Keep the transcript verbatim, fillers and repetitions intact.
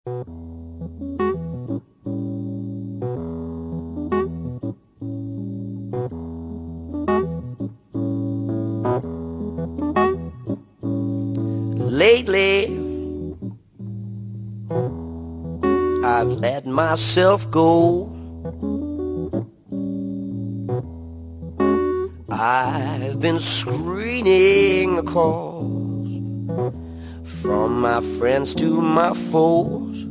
Lately, I've let myself go. I've been screening the calls from my friends to my foes.